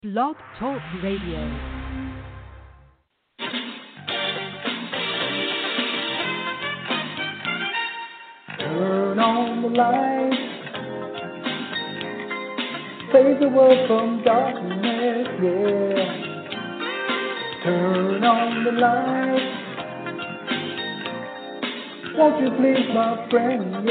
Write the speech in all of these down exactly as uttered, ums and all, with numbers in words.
Blog Talk Radio. Turn on the light, save the world from darkness, yeah. Turn on the light, won't you please, my friend,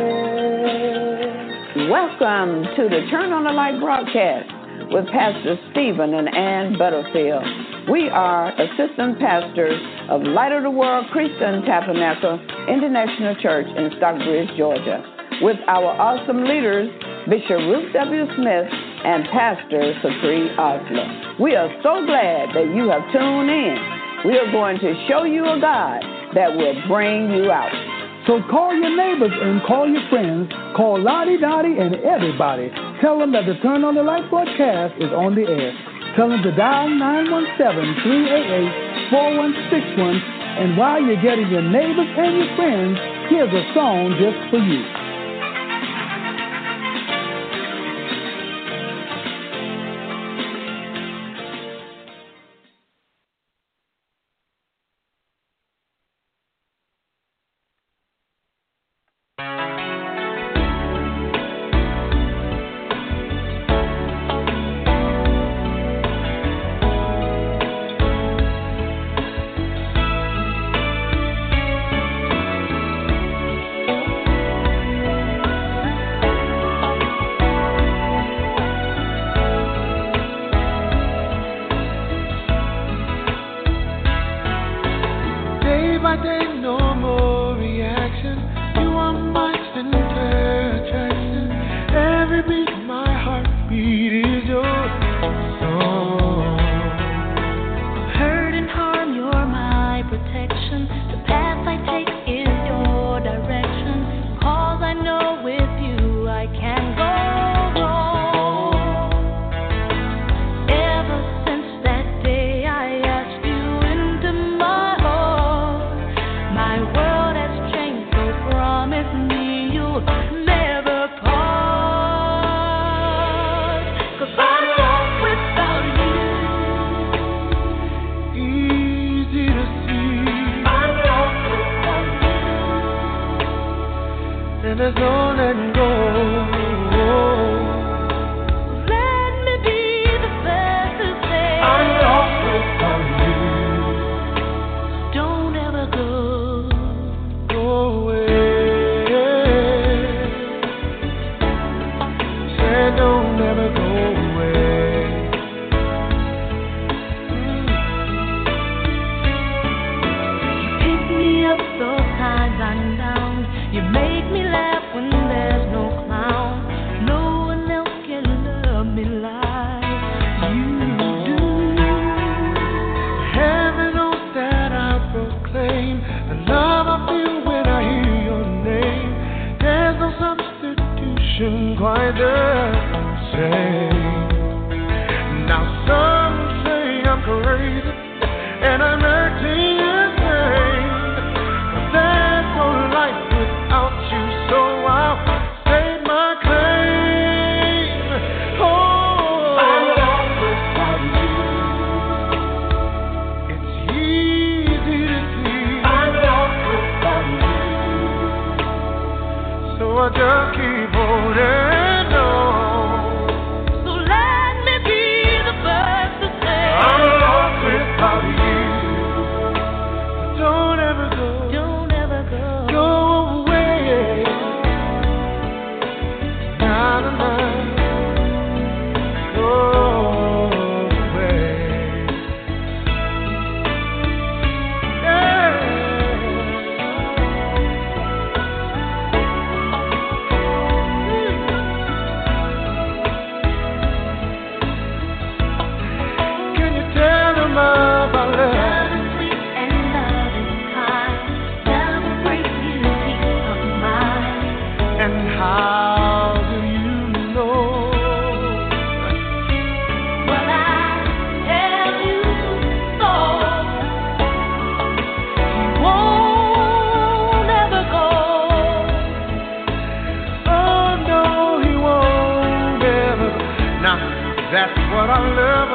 yeah. Welcome to the Turn on the Light broadcast with Pastor Stephen and Ann Butterfield. We are assistant pastors of Light of the World Christian Tabernacle International Church in Stockbridge, Georgia, with our awesome leaders, Bishop Ruth W. Smith and Pastor Sapri Osler. We are so glad that you have tuned in. We are going to show you a God that will bring you out. So call your neighbors and call your friends. Call Lottie Dottie and everybody. Tell them that the Turn on the Light broadcast is on the air. Tell them to dial nine one seven, three eight eight, four one six one. And while you're getting your neighbors and your friends, here's a song just for you. Just keep holding on.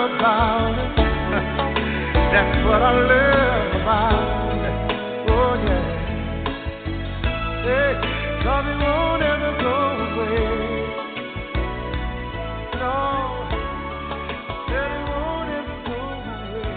about it. That's what I love about it. Oh, yeah. Hey, 'cause it won't ever go away. No, said it won't ever go away.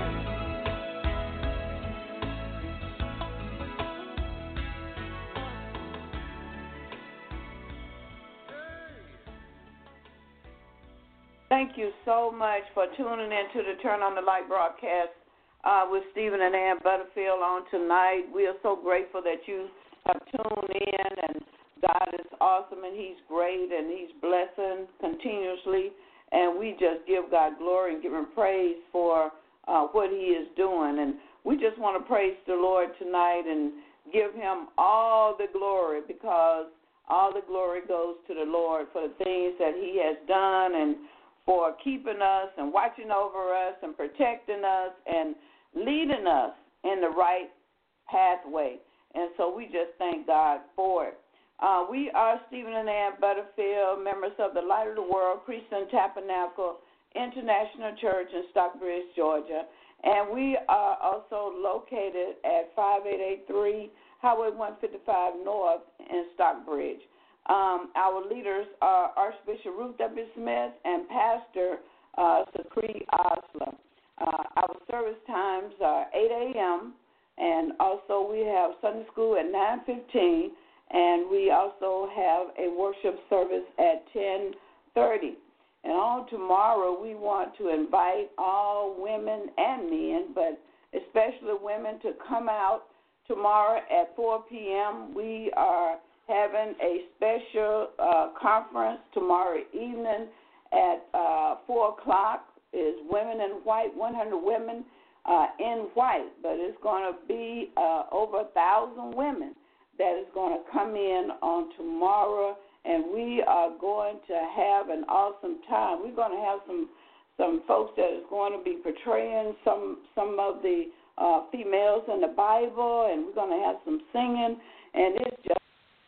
Thank you so much for tuning in to the Turn on the Light broadcast uh, with Stephen and Ann Butterfield on tonight. We are so grateful that you have tuned in, and God is awesome, and he's great, and he's blessing continuously, and we just give God glory and give him praise for uh, what he is doing. And we just want to praise the Lord tonight and give him all the glory, because all the glory goes to the Lord for the things that he has done and for keeping us and watching over us and protecting us and leading us in the right pathway. And so we just thank God for it. Uh, we are Stephen and Ann Butterfield, members of the Light of the World Christian Tabernacle International Church in Stockbridge, Georgia. And we are also located at five eight eight three Highway one fifty-five North in Stockbridge. Um, our leaders are Archbishop Ruth W. Smith and Pastor uh, Sakri Osler. Uh, our service times are eight a.m., and also we have Sunday school at nine fifteen, and we also have a worship service at ten thirty. And on tomorrow, we want to invite all women and men, but especially women, to come out tomorrow at four p.m. We are having a special uh, conference tomorrow evening at uh, four o'clock. Is Women in White, one hundred women uh, in white, but it's going to be uh, over a thousand women that is going to come in on tomorrow, and we are going to have an awesome time. We're going to have some some folks that is going to be portraying some some of the uh, females in the Bible, and we're going to have some singing, and it's just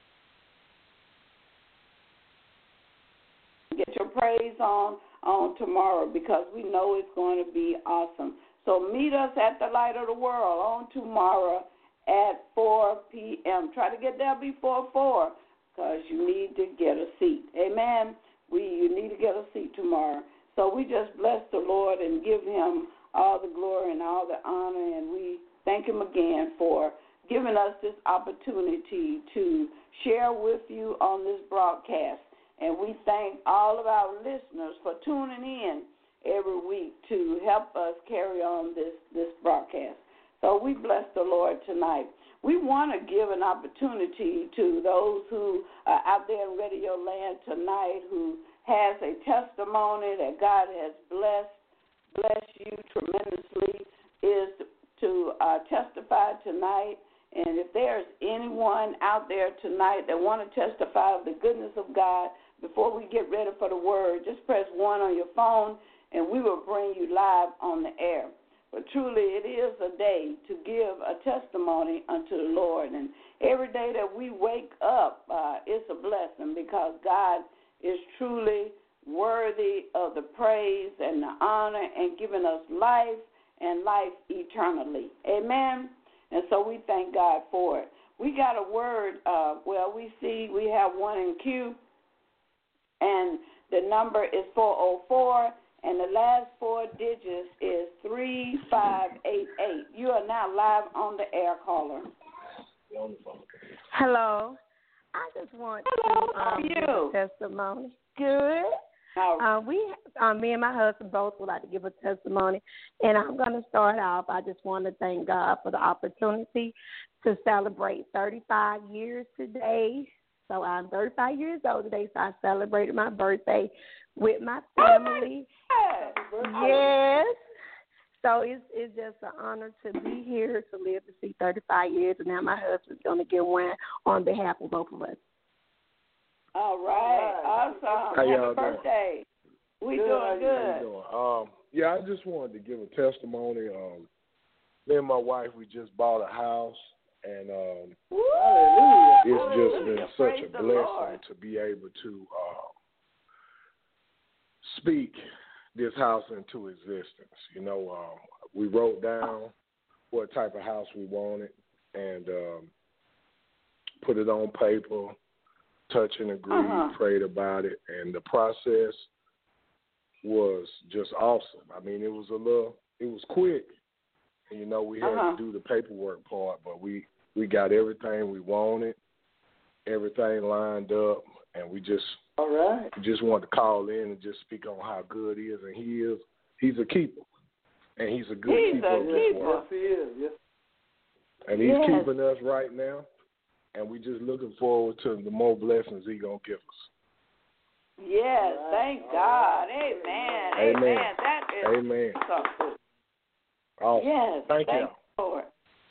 get your praise on on tomorrow, because we know it's going to be awesome. So meet us at the Light of the World on tomorrow at four p.m. Try to get there before four, because you need to get a seat. Amen. We you need to get a seat tomorrow. So we just bless the Lord and give him all the glory and all the honor, and we thank him again for giving us this opportunity to share with you on this broadcast. And we thank all of our listeners for tuning in every week to help us carry on this, this broadcast. So we bless the Lord tonight. We want to give an opportunity to those who are out there in radio land tonight who has a testimony that God has blessed, blessed you tremendously, is to uh, testify tonight. And if there's anyone out there tonight that want to testify of the goodness of God, before we get ready for the word, just press one on your phone, and we will bring you live on the air. But truly, it is a day to give a testimony unto the Lord. And every day that we wake up, uh, it's a blessing, because God is truly worthy of the praise and the honor and giving us life and life eternally. Amen? And so we thank God for it. We got a word. Uh, well, we see we have one in queue, and the number is four oh four, and the last four digits is three five eight eight. You are now live on the air, caller. Hello. I just want Hello, to how are um, you? give a testimony. Good. All right. Uh, we, um, me and my husband both would like to give a testimony, and I'm going to start off. I just want to thank God for the opportunity to celebrate thirty-five years today. So I'm thirty-five years old today, so I celebrated my birthday with my family. Oh, yes. So it's it's just an honor to be here, to live to see thirty-five years, and now my husband's going to give one on behalf of both of us. All right. Awesome. How Happy y'all doing? birthday. We Good, doing how you- good. How you doing? Um, yeah, I just wanted to give a testimony. Um, me and my wife, we just bought a house, and um, Hallelujah. it's just Hallelujah. been Praise such a the blessing Lord. to be able to uh, speak this house into existence. You know, uh, we wrote down what type of house we wanted and um, put it on paper, touch and agree, uh-huh. prayed about it, and the process was just awesome. I mean, it was a little, it was quick. And, you know, we had uh-huh. to do the paperwork part, but we, we got everything we wanted, everything lined up, and we just All right. we just wanted to call in and just speak on how good he is, and he is. He's a keeper, and he's a good he's keeper a of this keeper. word. Yes, he is. Yes. And he's yes. keeping us right now, and we just looking forward to the more blessings he's going to give us. Yes, right. thank All God. right. Amen. Amen. Amen. That is Amen. something. Awesome. Yes. Thank, thank you. Lord.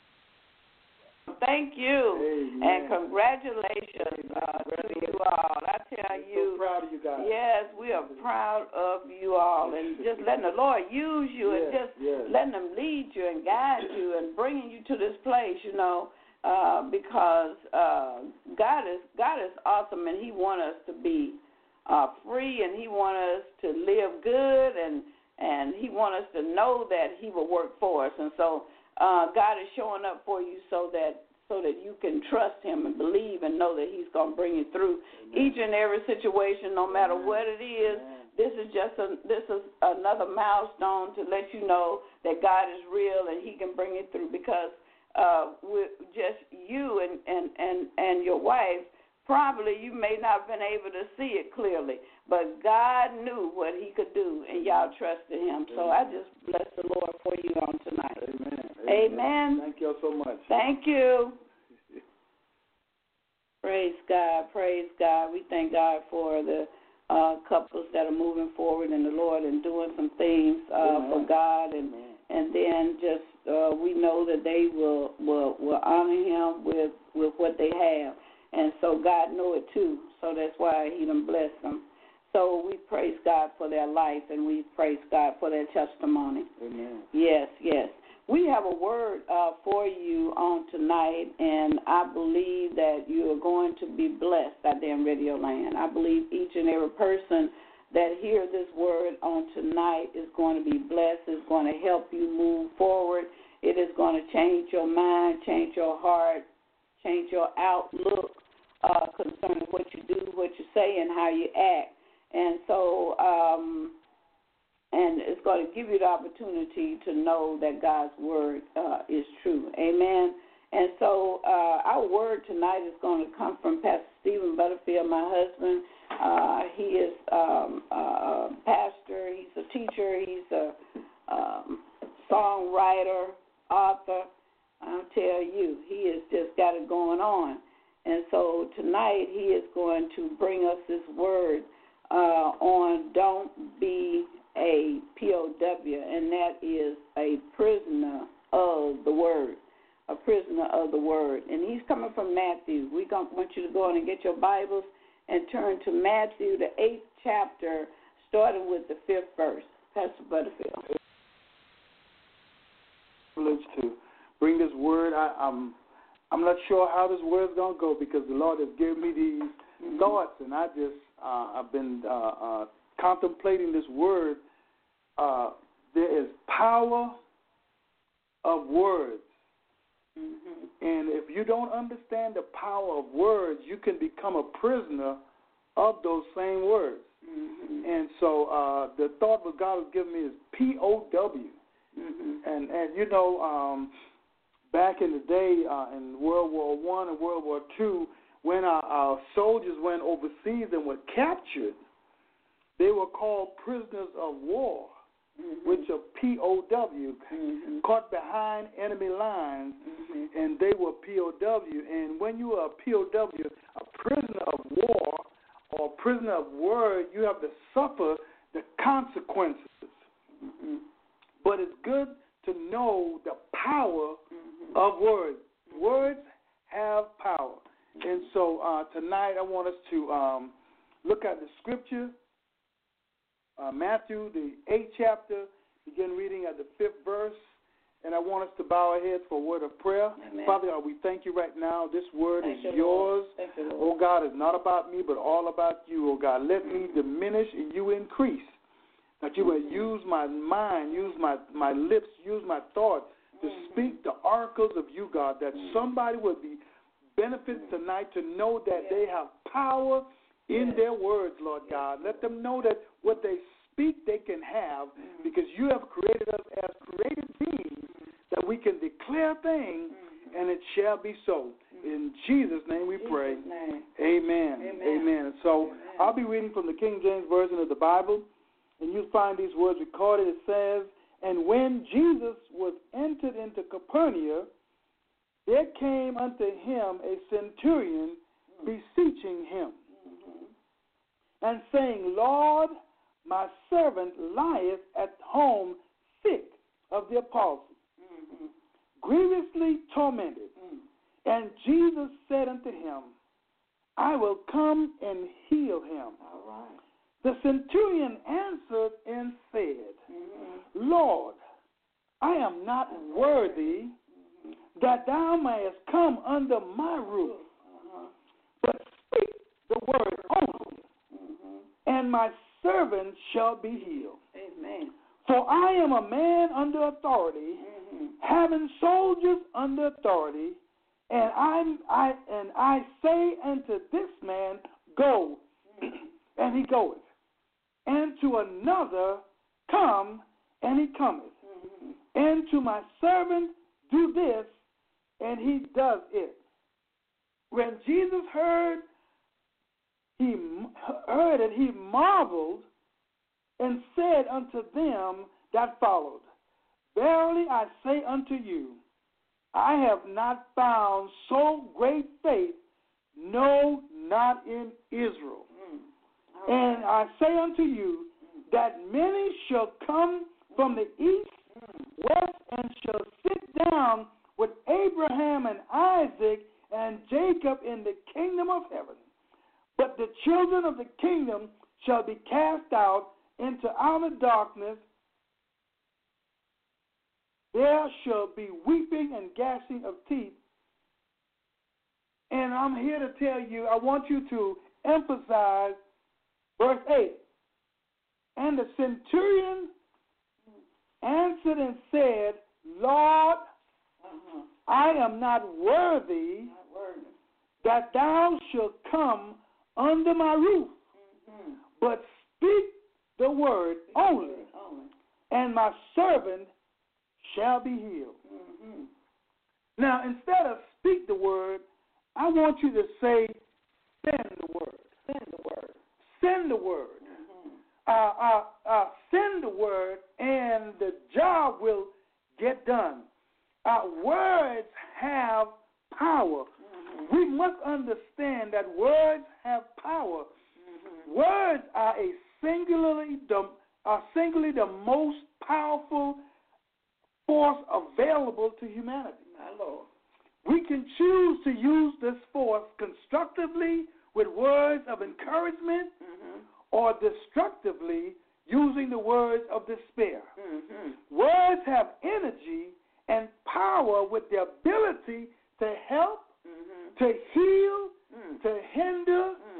Thank you. Amen. And congratulations uh, to you all. I tell I'm you. so proud of you guys. Yes, we are proud of you all. And just letting the Lord use you yes, and just yes. letting Him lead you and guide you and bringing you to this place, you know, uh, because uh, God is God is awesome, and He wants us to be uh, free, and He wants us to live good, and, and He wants us to know that He will work for us. And so uh, God is showing up for you so that so that you can trust Him and believe and know that He's going to bring you through Amen. Each and every situation, no matter Amen. What it is. Amen. This is just a, this is another milestone to let you know that God is real and He can bring you through, because uh, with just you and, and, and, and your wife, probably you may not have been able to see it clearly, but God knew what He could do, and y'all trusted Him. Amen. So I just bless the Lord for you on tonight. Amen. Amen. Amen. Thank you all so much. Thank you. Praise God. Praise God. We thank God for the uh, couples that are moving forward in the Lord and doing some things uh, for God, and Amen. And then just uh, we know that they will, will will honor Him with with what they have, and so God know it too. So that's why He done blessed them. So we praise God for their life, and we praise God for their testimony. Amen. Yes, yes. We have a word uh, for you on tonight, and I believe that you are going to be blessed out there in Radio Land. I believe each and every person that hears this word on tonight is going to be blessed, is going to help you move forward. It is going to change your mind, change your heart, change your outlook uh, concerning what you do, what you say, and how you act. And so, um, and it's going to give you the opportunity to know that God's word uh, is true. Amen. And so uh, our word tonight is going to come from Pastor Stephen Butterfield, my husband. Uh, he is um, a pastor. He's a teacher. He's a um, songwriter, author. I'll tell you, he has just got it going on. And so tonight he is going to bring us this word uh, on don't be a P O W, and that is a prisoner of the word, a prisoner of the word. And he's coming from Matthew. We want you to go on and get your Bibles and turn to Matthew, the eighth chapter, starting with the fifth verse. Pastor Butterfield. Privilege to bring this word. I, I'm I'm not sure how this word's going to go, because the Lord has given me these mm-hmm. thoughts, and I just uh, I've been uh, uh, contemplating this word. Uh, there is power of words. Mm-hmm. And if you don't understand the power of words, you can become a prisoner of those same words. Mm-hmm. And so uh, the thought that God has given me is P O W. Mm-hmm. And, and, you know, um, back in the day uh, in World War One and World War Two, when our, our soldiers went overseas and were captured, they were called prisoners of war. Mm-hmm. Which are P O W, mm-hmm. caught behind enemy lines, mm-hmm. and they were P O W. And when you are a P O W, a prisoner of war or a prisoner of word, you have to suffer the consequences. Mm-hmm. But it's good to know the power mm-hmm. of words. Words have power. Mm-hmm. And so uh, tonight I want us to um, look at the scripture. Uh, Matthew, the eighth chapter, begin reading at the fifth verse, and I want us to bow our heads for a word of prayer. Amen. Father God, we thank you right now. This word thank is you, yours. Thank you, Lord. Oh God, it's not about me, but all about you. Oh God, let me diminish and you increase. that you would use my mind, use my, my lips, use my thoughts to speak the oracles of you, God, that somebody would be benefited tonight to know that they have power in their words, Lord God. Let them know that what they speak they can have, because you have created us as created beings that we can declare things and it shall be so. In Jesus' name we pray. Amen. Amen. Amen. So Amen. I'll be reading from the King James Version of the Bible, and you'll find these words recorded. It says, "And when Jesus was entered into Capernaum, there came unto him a centurion beseeching him, and saying, Lord, my servant lieth at home sick of the palsy, mm-hmm. grievously tormented. Mm. And Jesus said unto him, I will come and heal him. All right. The centurion answered and said, mm-hmm. Lord, I am not worthy mm-hmm. that thou mayest come under my roof, uh-huh. but speak the word only, mm-hmm. and my servant shall be healed. Amen. For I am a man under authority, mm-hmm. having soldiers under authority, and I, I and I say unto this man, Go, mm-hmm. and he goeth, and to another, Come, and he cometh, mm-hmm. and to my servant, Do this, and he does it. When Jesus heard He heard it, he marveled and said unto them that followed, Verily I say unto you, I have not found so great faith, no, not in Israel. Mm. Right. And I say unto you that many shall come from the east, mm. west, and shall sit down with Abraham and Isaac and Jacob in the kingdom of heaven. But the children of the kingdom shall be cast out into outer darkness. There shall be weeping and gnashing of teeth. And I'm here to tell you, I want you to emphasize verse eight. And the centurion answered and said, Lord, uh-huh. I am not worthy, not worthy that thou shalt come under my roof, mm-hmm. but speak the word speak only, only, and my servant shall be healed. Mm-hmm. Now, instead of speak the word, I want you to say, send the word. Send the word. Send the word. Mm-hmm. Uh, uh, uh, send the word, and the job will get done. Uh, words have power. Mm-hmm. We must understand that words have power. Mm-hmm. Words are a singularly the, are singularly the most powerful force available to humanity. My Lord. We can choose to use this force constructively with words of encouragement, mm-hmm. or destructively using the words of despair. Mm-hmm. Words have energy and power with the ability to help, mm-hmm. to heal, mm. to hinder. Mm.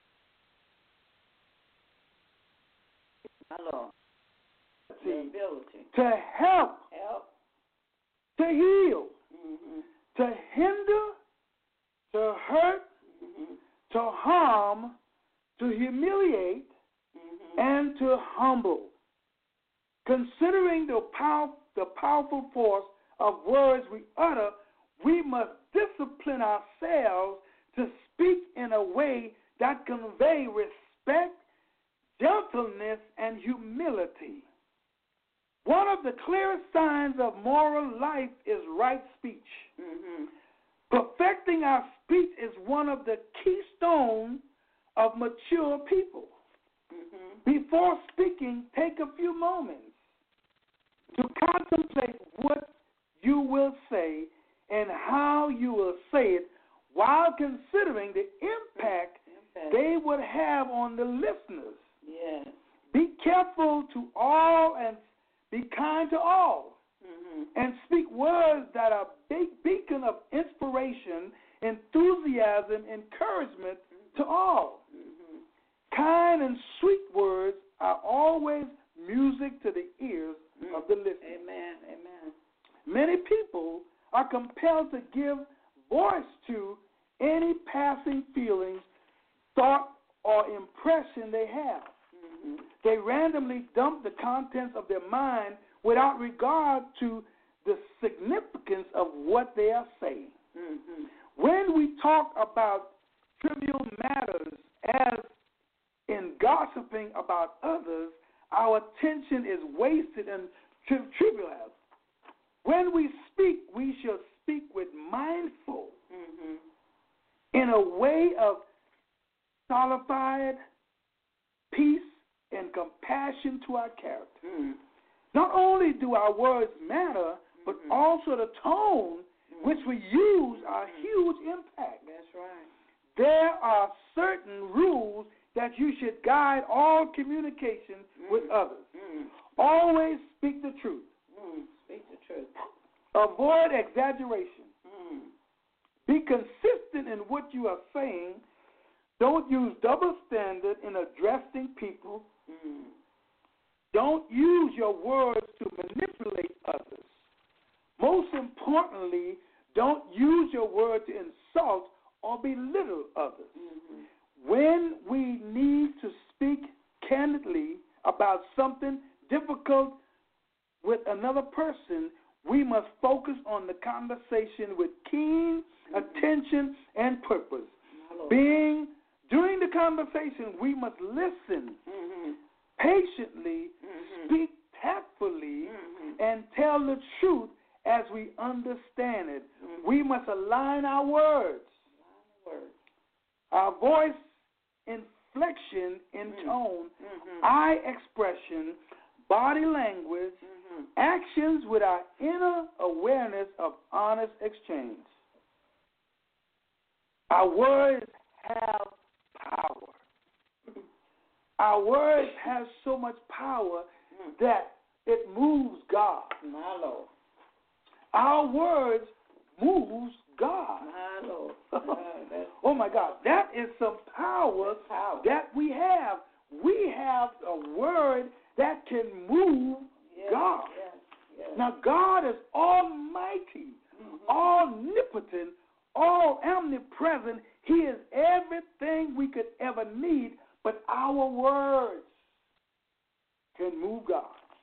Hello. The ability. To help, help. To heal, mm-hmm. to hinder, to hurt, mm-hmm. to harm, to humiliate, mm-hmm. and to humble. Considering the, power, the powerful force of words we utter, we must discipline ourselves to speak in a way that convey respect, gentleness, and humility. One of the clearest signs of moral life is right speech. Mm-hmm. Perfecting our speech is one of the keystones of mature people. Mm-hmm. Before speaking, take a few moments to contemplate what you will say and how you will say it, while considering the impact, impact. they would have on the listeners. Yes. Be careful to all and be kind to all, mm-hmm. and speak words that are a big beacon of inspiration, enthusiasm, encouragement mm-hmm. to all. Mm-hmm. Kind and sweet words are always music to the ears mm. of the listener. Amen. Amen. Many people are compelled to give voice to any passing feelings, thought, or impression they have. Mm-hmm. They randomly dump the contents of their mind without regard to the significance of what they are saying. Mm-hmm. When we talk about trivial matters as in gossiping about others, our attention is wasted and tri- trivialized. When we speak, we shall speak with mindful, mm-hmm. in a way of solidified peace and compassion to our character. Mm-hmm. Not only do our words matter, but mm-hmm. also the tone mm-hmm. which we use are a huge impact. That's right. There are certain rules that you should guide all communication mm-hmm. with others. Mm-hmm. Always speak the truth. Mm-hmm. Speak the truth. Avoid exaggeration. Mm-hmm. Be consistent in what you are saying. Don't use double standard in addressing people. Mm-hmm. Don't use your words to manipulate others. Most importantly, don't use your word to insult or belittle others. Mm-hmm. When we need to speak candidly about something difficult with another person, we must focus on the conversation with keen mm-hmm. attention and purpose. Being during the conversation, we must listen mm-hmm. patiently, mm-hmm. speak tactfully, mm-hmm. and tell the truth as we understand it. Mm-hmm. We must align our words, words. our voice inflection in mm-hmm. tone, mm-hmm. eye expression, body language, mm-hmm. actions with our inner awareness of honest exchange. Our words have power. Our words have so much power mm. that it moves God. My Lord. Our words moves God. My Lord. Oh my God, that is some power, power that we have. We have a word that can move yes, God. Yes, yes. Now God is almighty, mm-hmm. omnipotent, all omnipresent. He is everything we could ever need, but our words can move God.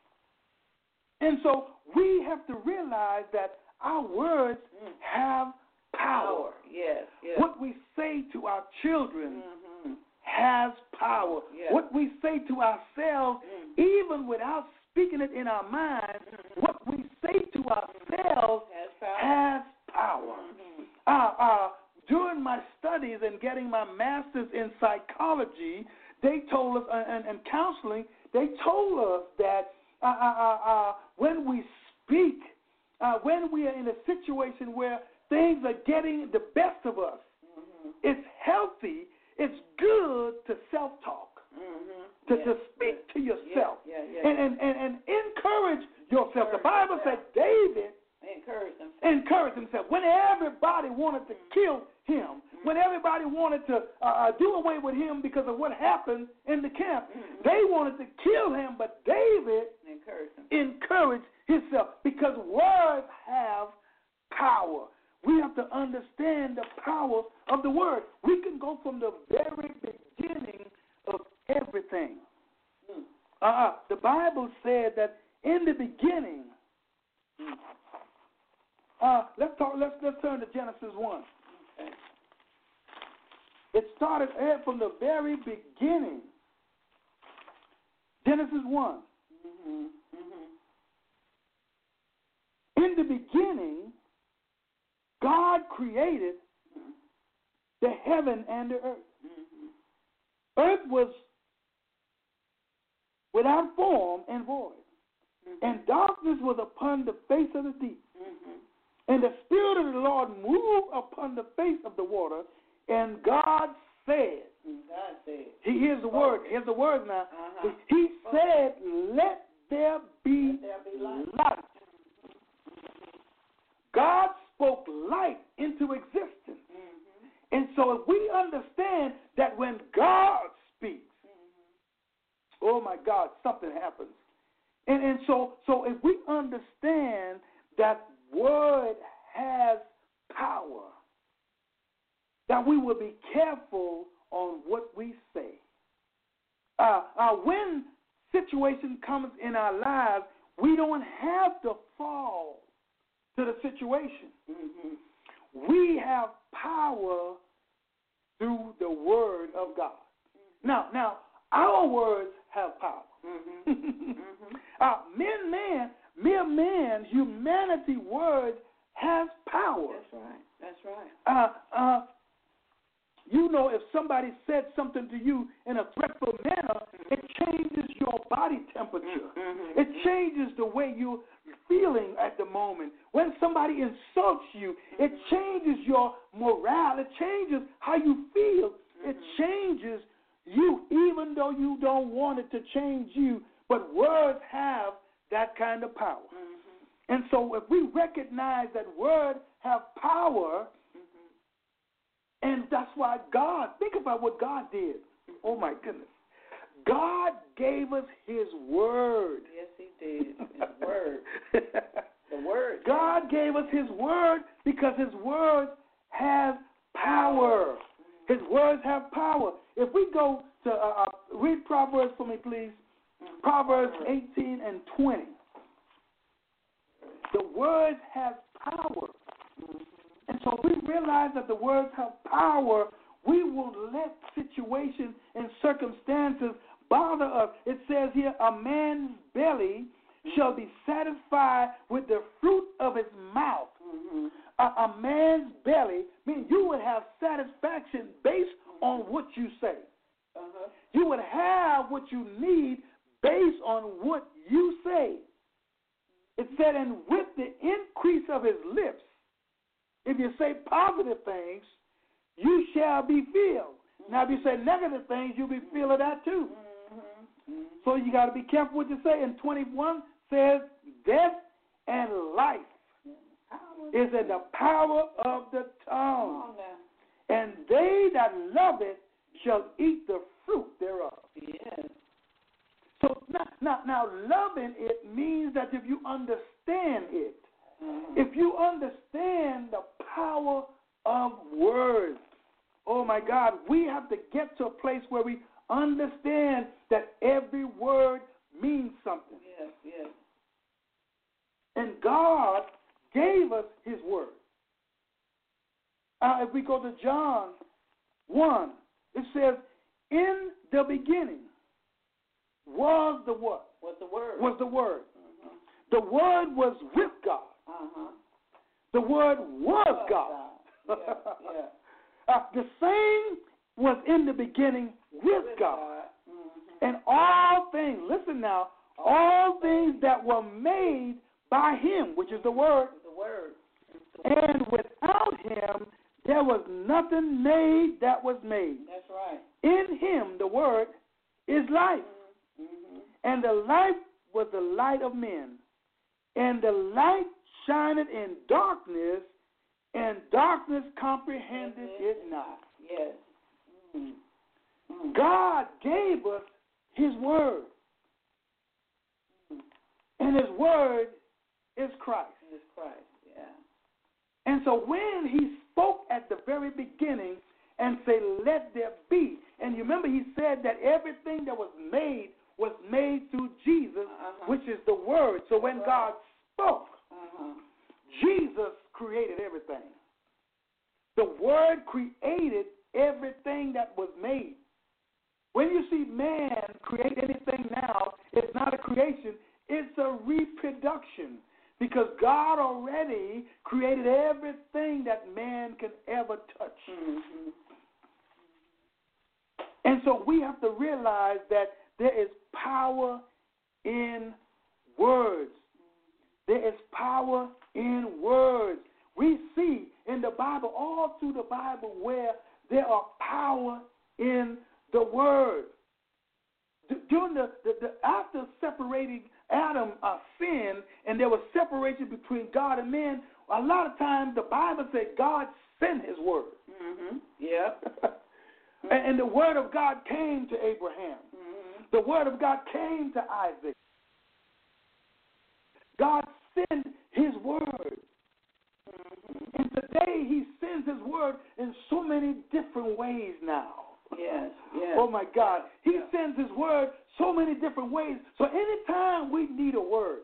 And so we have to realize that our words mm. have power. power. Yes, yes. What we say to our children mm-hmm. has power. Yes. What we say to ourselves, mm. even without speaking it in our minds, mm-hmm. what we say to ourselves has power. Has power. Mm-hmm. Uh, uh, during my studies and getting my master's in psychology, they told us, uh, and, and counseling, they told us that uh, uh, uh, when we speak, uh, when we are in a situation where things are getting the best of us, mm-hmm. it's healthy, it's good to self-talk, mm-hmm. to, yes. to speak yes. to yourself, yes. Yes. Yes. And, and, and, and encourage yourself. Encourage the Bible yourself. said David encouraged himself. encouraged himself. When everybody wanted to kill him, mm-hmm. when everybody wanted to uh, do away with him because of what happened in the camp, mm-hmm. they wanted to kill him, but David encouraged, encouraged himself because words have power. We have to understand the power of the word. We can go from the very beginning of everything. Mm. Uh, the Bible said that in the beginning, mm. uh, let's talk. Let's let's turn to Genesis one. Okay. It started from the very beginning. Genesis one. Mm-hmm. Mm-hmm. In the beginning, God created mm-hmm. the heaven and the earth. Mm-hmm. Earth was without form and void, mm-hmm. and darkness was upon the face of the deep. Mm-hmm. And the Spirit of the Lord moved upon the face of the water, and God said, God said. He here's the word. Here's the word now. Uh-huh. He said, "Let there be, Let there be light." light." God spoke light into existence. Mm-hmm. And so if we understand that when God speaks, mm-hmm. oh my God, something happens. And, and so, so if we understand that word has power, that we will be careful on what we say. Uh, uh, when situation comes in our lives, we don't have to fall to the situation. Mm-hmm. We have power through the word of God. Mm-hmm. Now, now, our words have power. Mm-hmm. mm-hmm. Uh, men, man, mere man, humanity word has power. That's right. That's right. Uh, uh, you know, if somebody said something to you in a threatful manner, mm-hmm. it changes your body temperature. Mm-hmm. It changes the way you're feeling at the moment. When somebody insults you, mm-hmm. it changes your morale. It changes how you feel. Mm-hmm. It changes you, even though you don't want it to change you. But words have that kind of power. Mm-hmm. And so if we recognize that words have power, mm-hmm. and that's why God, think about what God did. Mm-hmm. Oh, my goodness. God gave us his word. Yes, he did. His word. The word. God gave us his word because his word has power. His words have power. If we go to, uh, uh, read Proverbs for me, please. Mm-hmm. Proverbs eighteen and twenty. The words have power. Mm-hmm. And so we realize that the words have power. We will let situations and circumstances bother us. It says here, a man's belly shall be satisfied with the fruit of his mouth. Mm-hmm. A, a man's belly, meaning you would have satisfaction based on what you say. Uh-huh. You would have what you need based on what you say. It said, and with the increase of his lips, if you say positive things, you shall be filled. Mm-hmm. Now, if you say negative things, you'll be filled of that too. Mm-hmm. Mm-hmm. So you got to be careful what you say. And twenty-one says, death and life is in the power of the tongue. And they that love it shall eat the fruit thereof. Yes. So now, now, now loving it means that if you understand it, mm-hmm. if you understand the power of words, oh my God, we have to get to a place where we understand that every word means something. Yes, yes. And God gave us his word. Uh, if we go to John one, it says, in the beginning was the what? Was the word. Was the word. Mm-hmm. The word was with God. Uh-huh. The word was, was God. God. Yeah, yeah. uh, the same was in the beginning with, with God. God. Mm-hmm. And all things, listen now, all things that were made by him, which is the word. The word. And without him, there was nothing made that was made. That's right. In him, the word, is life. Mm-hmm. And the life was the light of men. And the light shineth in darkness, and darkness comprehended mm-hmm. it not. Yes. Mm-hmm. God gave us his word. Mm-hmm. And his word is Christ. Is Christ, yeah. And so when he spoke at the very beginning and said, let there be, and you remember he said that everything that was made was made through Jesus, uh-huh. which is the word. So when right. God spoke, uh-huh. Jesus created everything. The word created everything that was made. When you see man create anything now, it's not a creation, it's a reproduction. Because God already created everything that man can ever touch. Mm-hmm. And so we have to realize that there is power in words. There is power in words. We see in the Bible, all through the Bible, where there are power in the word. During the, the, the after separating Adam uh, sinned, and there was separation between God and man, a lot of times the Bible said God sent his word. Mm-hmm. Yeah. and, and the word of God came to Abraham. Mm-hmm. The word of God came to Isaac. God sent his word. And today he sends his word in so many different ways now. Yes, yes. Oh, my God. He yes. sends his word so many different ways. So anytime we need a word,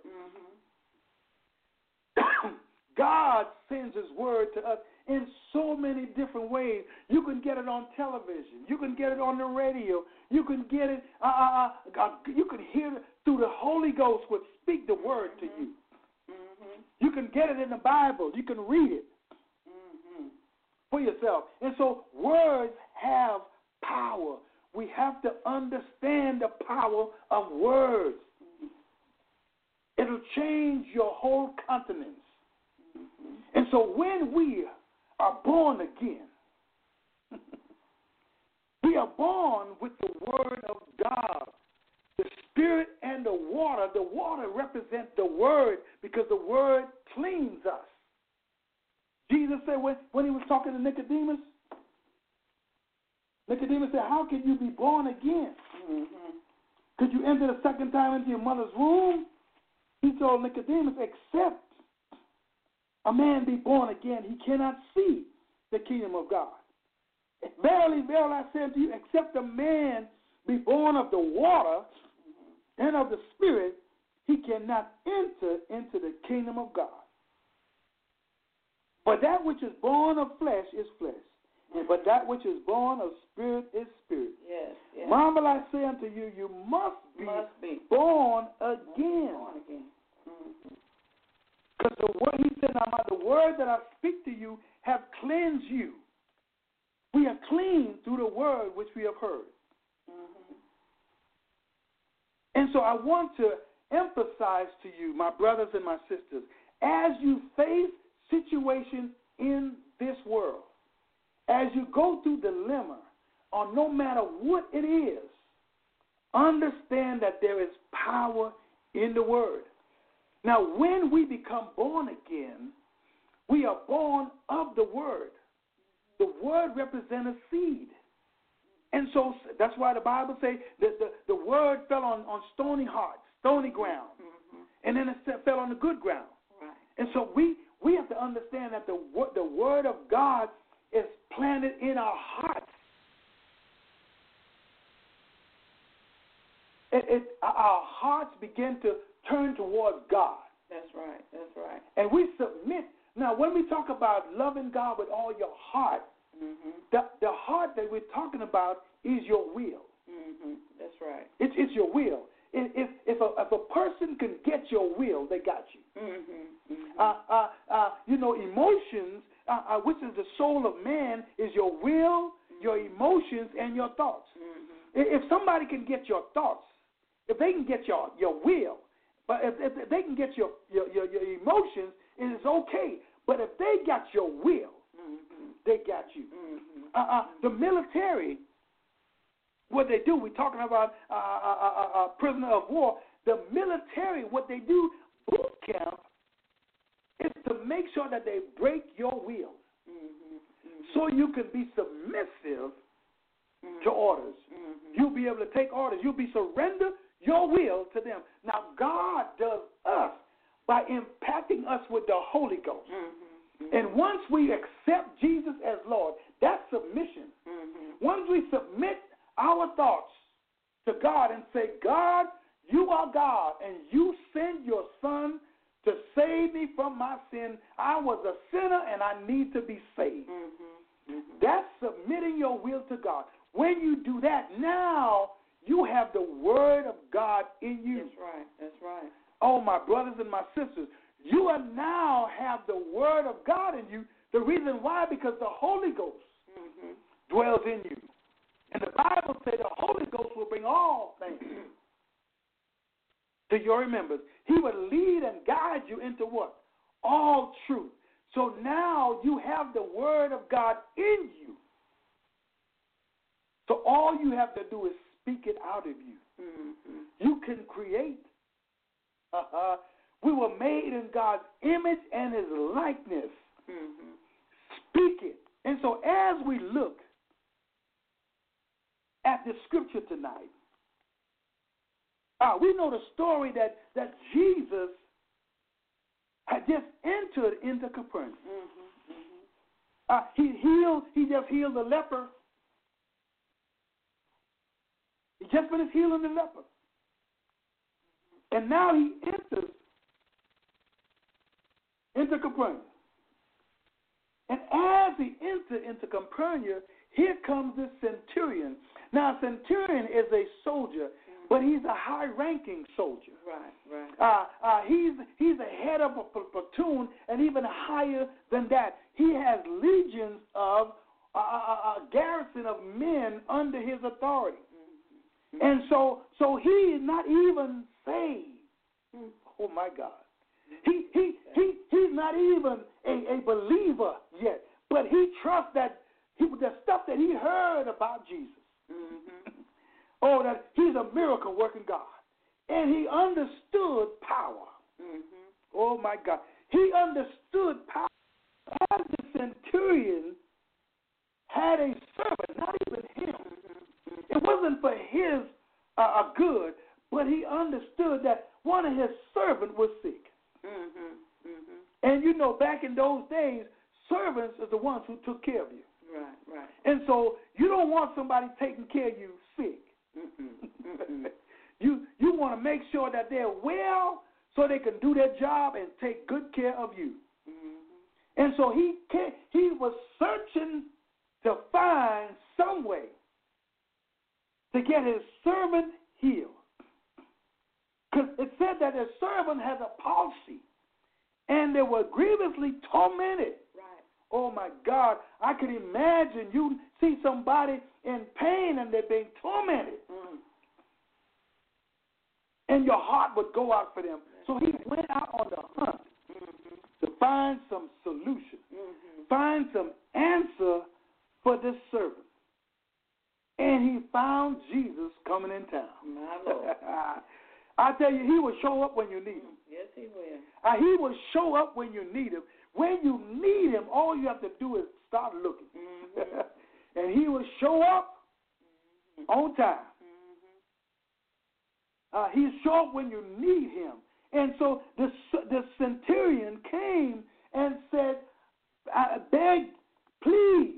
mm-hmm. God sends his word to us in so many different ways. You can get it on television. You can get it on the radio. You can get it, uh, uh, uh, you can hear it through the Holy Ghost would speak the word mm-hmm. to you. Mm-hmm. You can get it in the Bible. You can read it mm-hmm. for yourself. And so words have power. We have to understand the power of words. Mm-hmm. It'll change your whole countenance. Mm-hmm. And so when we are born again, we are born with the word of God, the spirit and the water. The water represents the word because the word cleans us. Jesus said when, when he was talking to Nicodemus, Nicodemus said, how can you be born again? Mm-hmm. Could you enter the second time into your mother's womb? He told Nicodemus, except a man be born again, he cannot see the kingdom of God. Verily, verily, I say unto you, except a man be born of the water and of the Spirit, he cannot enter into the kingdom of God. For that which is born of flesh is flesh, and but that which is born of spirit is spirit. Yes, yes. Marvel, I say unto you, you must be, must be. born again. Born again. Because mm-hmm. the word, he said, now the word that I speak to you have cleansed you. We are clean through the word which we have heard. Mm-hmm. And so I want to emphasize to you, my brothers and my sisters, as you face situations in this world, as you go through dilemma, or no matter what it is, understand that there is power in the word. Now, when we become born again, we are born of the word. The word represents a seed. And so that's why the Bible says that the, the word fell on, on stony hearts, stony ground, mm-hmm. and then it fell on the good ground. Right. And so we, we have to understand that the, the word of God is planted in our hearts. It, it, our hearts begin to turn towards God. That's right, that's right. And we submit. Now, when we talk about loving God with all your heart, mm-hmm. the, the heart that we're talking about is your will. Mm-hmm. That's right. It's, it's your will. If, if, if, a, if a person can get your will, they got you. Mm-hmm. Mm-hmm. Uh, uh, uh, you know, emotions, uh, uh, which is the soul of man, is your will, mm-hmm. your emotions, and your thoughts. Mm-hmm. If somebody can get your thoughts, if they can get your, your will, but if, if they can get your, your, your, your emotions, it is okay. But if they got your will, mm-hmm. they got you. Mm-hmm. Uh, uh, the military, what they do, we're talking about uh, a, a, a prisoner of war. The military, what they do, boot camp, is to make sure that they break your will. Mm-hmm. Mm-hmm. So you can be submissive mm-hmm. to orders. Mm-hmm. You'll be able to take orders. You'll be surrender your will to them. Now, God does us by impacting us with the Holy Ghost. Mm-hmm. Mm-hmm. And once we accept Jesus as Lord, that's submission. Mm-hmm. Once we submit our thoughts to God and say, God, you are God, and you sent your Son to save me from my sin. I was a sinner, and I need to be saved. Mm-hmm. Mm-hmm. That's submitting your will to God. When you do that, now you have the Word of God in you. That's right. That's right. Oh, my brothers and my sisters, you are now have the Word of God in you. The reason why, because the Holy Ghost mm-hmm. dwells in you. And the Bible says the Holy Ghost will bring all things to your remembrance. He will lead and guide you into what? All truth. So now you have the Word of God in you. So all you have to do is speak it out of you. Mm-hmm. You can create. Uh-huh. We were made in God's image and His likeness. Mm-hmm. Speak it. And so as we look at the scripture tonight, uh, we know the story that, that Jesus had just entered into Capernaum. Mm-hmm. Mm-hmm. Uh, he healed, he just healed the leper. He just finished healing the leper. And now he enters into Capernaum. And as he entered into Capernaum, here comes this centurion. Now, a centurion is a soldier, mm-hmm. but he's a high-ranking soldier. Right, right. Uh, uh, he's he's a head of a platoon, and even higher than that. He has legions of uh, a, a garrison of men under his authority. Mm-hmm. And so, so he is not even saved. Mm-hmm. Oh my God. He he he he's not even a, a believer yet, but he trusts that he, the stuff that he heard about Jesus. Mm-hmm. Oh, that he's a miracle working God, and he understood power. Mm-hmm. Oh my God, he understood power. As the centurion had a servant, not even him. Mm-hmm. It wasn't for his uh, good, but he understood that one of his servants was sick. Mm-hmm. Mm-hmm. And you know, back in those days, servants are the ones who took care of you. Right, right. And so you don't want somebody taking care of you sick. Mm-hmm. Mm-hmm. you you want to make sure that they're well so they can do their job and take good care of you. Mm-hmm. And so he can, he was searching to find some way to get his servant healed. Because it said that his servant had a palsy, and they were grievously tormented. Right. Oh, my God. I could imagine you see somebody in pain, and they're being tormented. Mm. And your heart would go out for them. So he went out on the hunt mm-hmm. to find some solution, mm-hmm. find some answer for this servant. And he found Jesus coming in town. My Lord. I tell you, he will show up when you need him. Yes, he will. Uh, he will show up when you need him. When you need him, all you have to do is start looking. Mm-hmm. And he will show up mm-hmm. on time. Mm-hmm. Uh, he'll show up when you need him. And so the, the centurion came and said, I beg, please,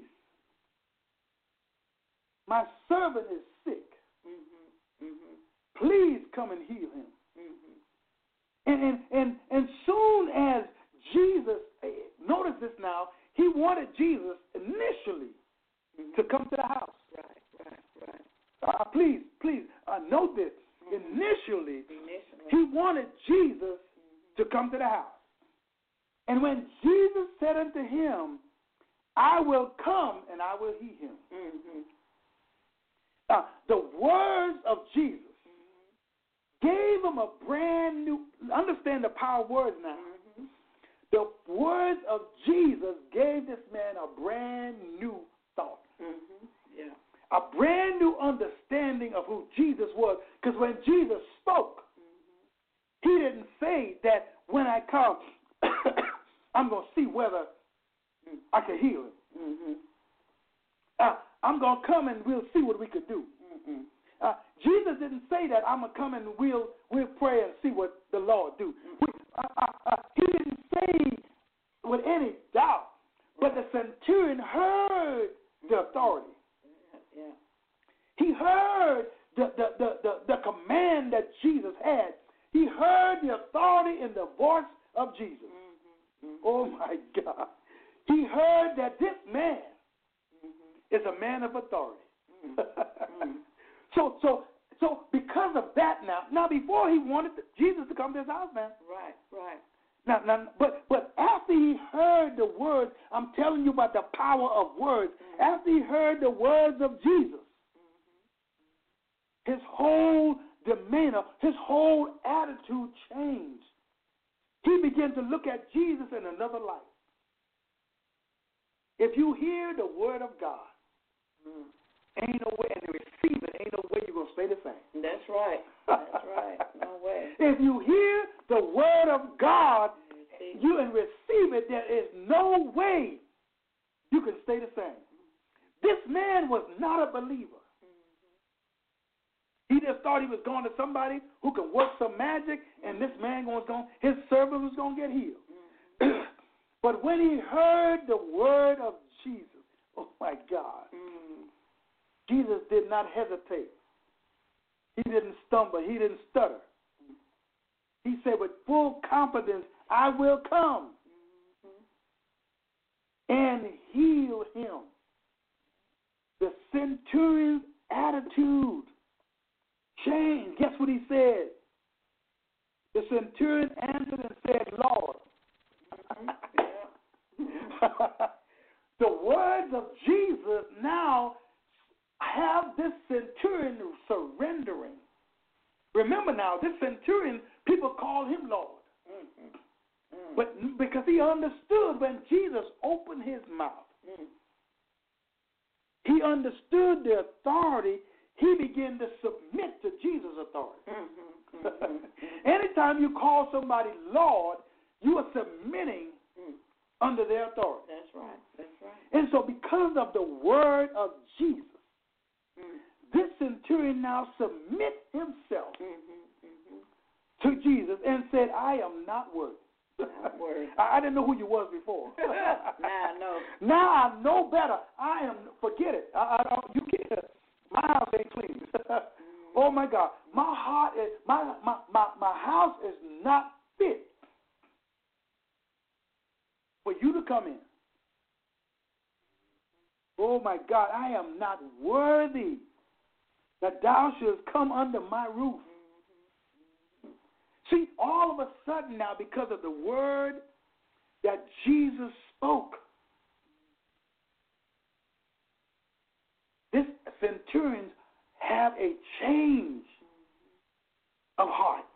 my servant is sick. Mm-hmm. Mm-hmm. Please come and heal him. Mm-hmm. And, and and and soon as Jesus, notice this now, he wanted Jesus initially mm-hmm. to come to the house. Right, right, right. Uh, please, please uh, note this. Mm-hmm. Initially, Initially, he wanted Jesus mm-hmm. to come to the house. And when Jesus said unto him, I will come and I will heal him. Mm-hmm. Uh, the words of Jesus gave him a brand new, understand the power of words now. Mm-hmm. The words of Jesus gave this man a brand new thought. Mm-hmm. Yeah. A brand new understanding of who Jesus was. Because when Jesus spoke, mm-hmm. he didn't say that when I come, I'm going to see whether I can heal him. Mm-hmm. Uh, I'm going to come and we'll see what we could do. Mm-hmm. Uh, Jesus didn't say that I'm going to come and we'll, we'll pray and see what the Lord do. We, uh, uh, uh, he didn't say with any doubt, but the centurion heard the authority. Yeah. He heard the, the, the, the, the command that Jesus had. He heard the authority in the voice of Jesus. Mm-hmm. Mm-hmm. Oh, my God. He heard that this man mm-hmm. is a man of authority. Mm-hmm. So, so, so because of that now, now before he wanted Jesus to come to his house, man. Right, right. Now, now, but, but after he heard the words, I'm telling you about the power of words. Mm-hmm. After he heard the words of Jesus, mm-hmm. his whole demeanor, his whole attitude changed. He began to look at Jesus in another light. If you hear the word of God, mm-hmm. ain't no way, and receive it, ain't no way you're going to stay the same. That's right. That's right. No way. If you hear the word of God, receive you and receive it, there is no way you can stay the same. This man was not a believer. Mm-hmm. He just thought he was going to somebody who could work some magic, and this man was going, his servant was going to get healed. Mm-hmm. But when he heard the word of Jesus, oh my God, mm. Jesus did not hesitate. He didn't stumble. He didn't stutter. He said with full confidence, I will come mm-hmm. and heal him. The centurion's attitude changed. Guess what he said? The centurion answered and said, Lord. The words of Jesus now have this centurion surrendering. Remember now, this centurion, people call him Lord. Mm-hmm. Mm-hmm. But because he understood when Jesus opened his mouth, mm-hmm. he understood the authority. He began to submit to Jesus' authority. Mm-hmm. Mm-hmm. Anytime you call somebody Lord, you are submitting mm. under their authority. That's right. That's right. And so because of the word of Jesus, mm. this centurion now submit himself mm-hmm. Mm-hmm. to Jesus and said, I am not worthy. Not worthy. I, I didn't know who you was before. Now I know. Now I know better. I am, forget it. I, I don't, you can't, my house ain't clean. mm. Oh my God. My heart is, my, my, my, my house is not fit for you to come in. Oh my God, I am not worthy that thou shouldst come under my roof. See, all of a sudden now, because of the word that Jesus spoke, this centurion have a change of heart.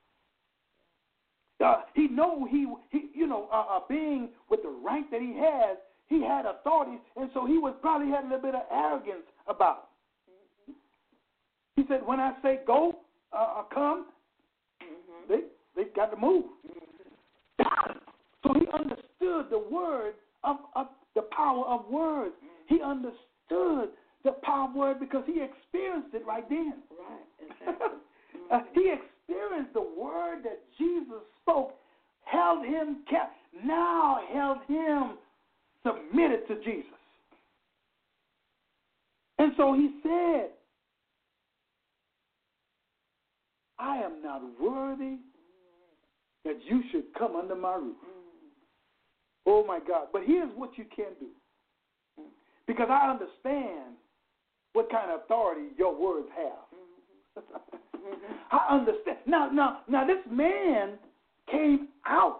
Uh, he know he, he you know, uh, uh, being with the rank that he has, he had authority, and so he was probably had a little bit of arrogance about it. He said, when I say go, uh, come, mm-hmm. they they got to move. Mm-hmm. So he understood the word of, of the power of words. Mm-hmm. He understood the power of word because he experienced it right then. Right, exactly. Mm-hmm. uh, he experienced the word that Jesus spoke, held him kept, now held him submitted to Jesus. And so he said, I am not worthy that you should come under my roof. Oh my God. But here's what you can do. Because I understand what kind of authority your words have. I understand. Now, now, now this man came out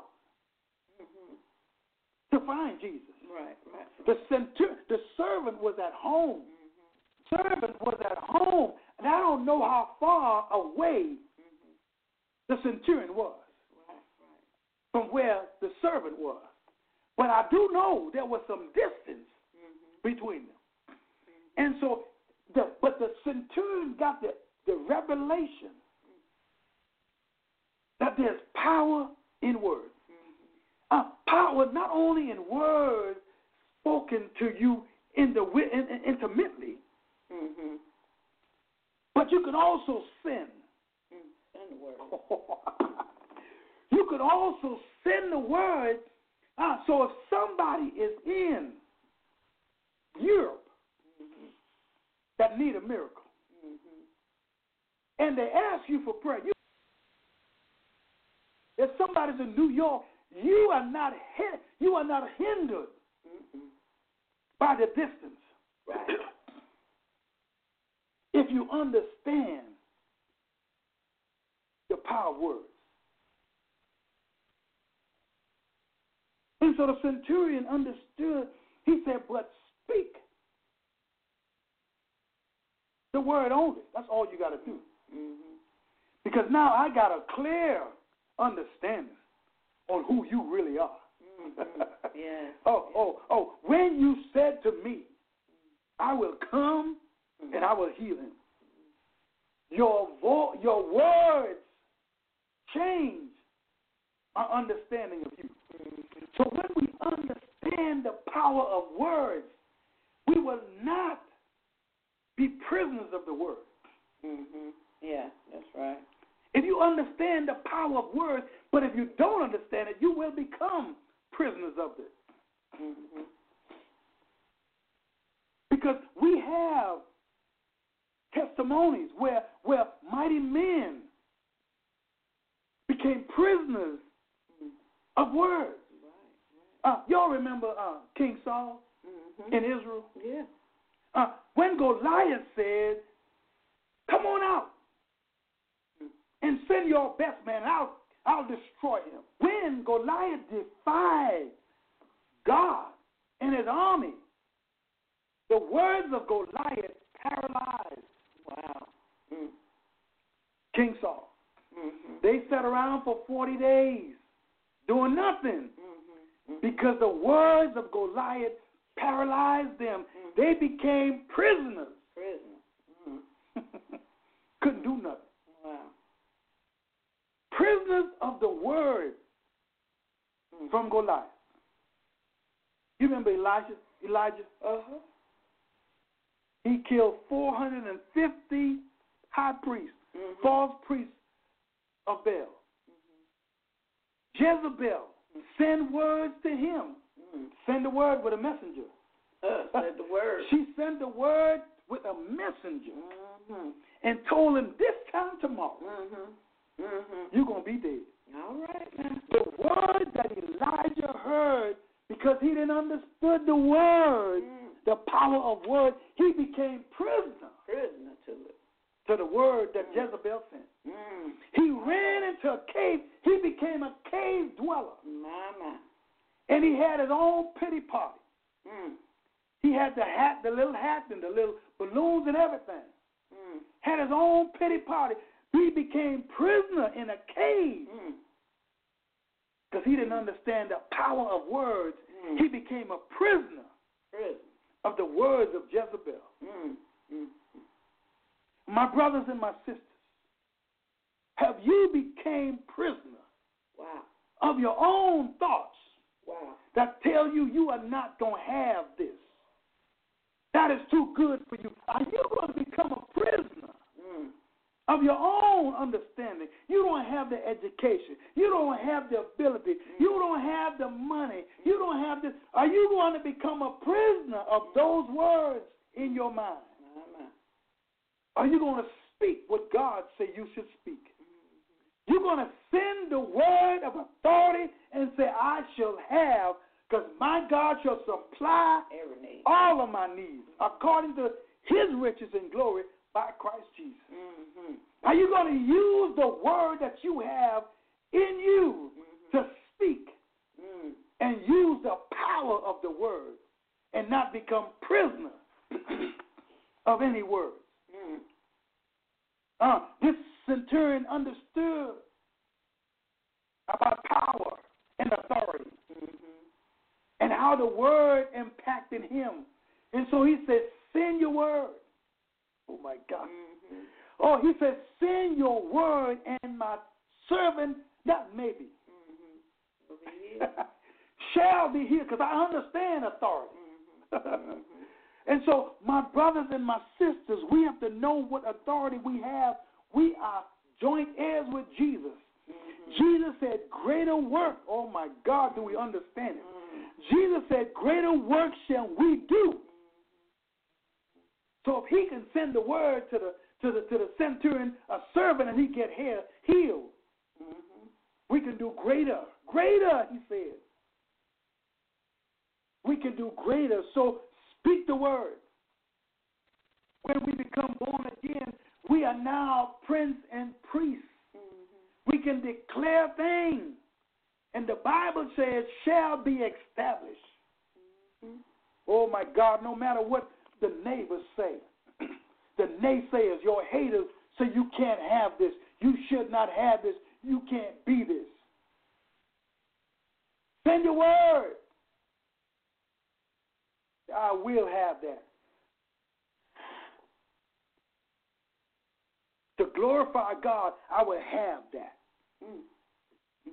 to find Jesus. Right, right. The centur- the servant was at home. Mm-hmm. Servant was at home, and I don't know how far away mm-hmm. the centurion was right, right. from where the servant was. But I do know there was some distance mm-hmm. between them. Mm-hmm. And so, the, but the centurion got the, the revelation mm-hmm. that there's power in words. Uh, power not only in words spoken to you in the in, in, intimately, mm-hmm. but you can also sin. Mm, send the word. You could also send the word. Uh, so if somebody is in Europe mm-hmm. that need a miracle, mm-hmm. and they ask you for prayer, you, if somebody's in New York. You are not you are not hindered mm-mm. by the distance. Right. If you understand the power of words. And so the centurion understood. He said, but speak the word only. That's all you got to do. Mm-hmm. Because now I got a clear understanding on who you really are. Mm-hmm. Yeah. oh, oh, oh, when you said to me, I will come mm-hmm. and I will heal him. Your vo- your words change my understanding of you. Mm-hmm. So when we understand the power of words, we will not be prisoners of the word. Mm-hmm. Yeah, that's right. If you understand the power of words, but if you don't understand it, you will become prisoners of it. Mm-hmm. Because we have testimonies where, where mighty men became prisoners of words. Right, right. Uh, y'all remember uh, King Saul mm-hmm. in Israel? Yeah. Uh, when Goliath said, come on out and send your best man, I'll, I'll destroy him. When Goliath defied God and his army, the words of Goliath paralyzed wow. mm. King Saul. Mm-hmm. They sat around for forty days doing nothing mm-hmm. Mm-hmm. because the words of Goliath paralyzed them. Mm-hmm. They became prisoners. Prisoners. Mm-hmm. Couldn't do nothing. Wow. Prisoners of the word mm-hmm. from Goliath. You remember Elijah? Elijah? Uh-huh. He killed four hundred fifty high priests, mm-hmm. false priests of Baal. Mm-hmm. Jezebel mm-hmm. sent words to him. Mm-hmm. Send the word with a messenger. Uh, send the word. She sent the word with a messenger mm-hmm. and told him this time tomorrow, mm-hmm. Mm-hmm. you're going to be dead. All right, man. The word that Elijah heard, because he didn't understood the word, mm. the power of word, he became prisoner. Prisoner to it. To the word that mm. Jezebel sent. Mm. He ran into a cave. He became a cave dweller. My, my. And he had his own pity party. Mm. He had the hat, the little hat, and the little balloons and everything. Mm. Had his own pity party. He became prisoner in a cave. Because mm. he didn't understand the power of words. Mm. He became a prisoner Prison. of the words of Jezebel. Mm. Mm. My brothers and my sisters, have you became prisoner wow. of your own thoughts wow. that tell you you are not going to have this? That is too good for you. Are you going to become a prisoner mm. of your own understanding? You don't have the education. You don't have the ability. Mm. You don't have the money. You don't have this. Are you going to become a prisoner of those words in your mind? Mm. Are you going to speak what God said you should speak? Mm. You're going to send the word of authority and say, I shall have, because my God shall supply all of my needs according to his riches and glory by Christ Jesus. Mm-hmm. Are you going to use the word that you have in you mm-hmm. to speak mm. and use the power of the word and not become prisoner of any word? Mm. Uh, this centurion understood about power and authority mm-hmm. and how the word impacted him. And so he said, send your word. Oh, my God. Mm-hmm. Oh, he said, send your word and my servant, not maybe, mm-hmm. shall be healed, because I understand authority. Mm-hmm. And so, my brothers and my sisters, we have to know what authority we have. We are joint heirs with Jesus. Mm-hmm. Jesus said, greater work. Oh, my God, do we understand it? Mm-hmm. Jesus said, greater work shall we do. So if he can send the word to the to the to the centurion, a servant, and he get here healed, mm-hmm. we can do greater. Greater, he said. We can do greater. So speak the word. When we become born again, we are now prince and priest. Mm-hmm. We can declare things. And the Bible says, shall be established. Mm-hmm. Oh, my God, no matter what the neighbors say, the naysayers, your haters say you can't have this, you should not have this, you can't be this. Send your word. I will have that. To glorify God, I will have that. Mm-hmm.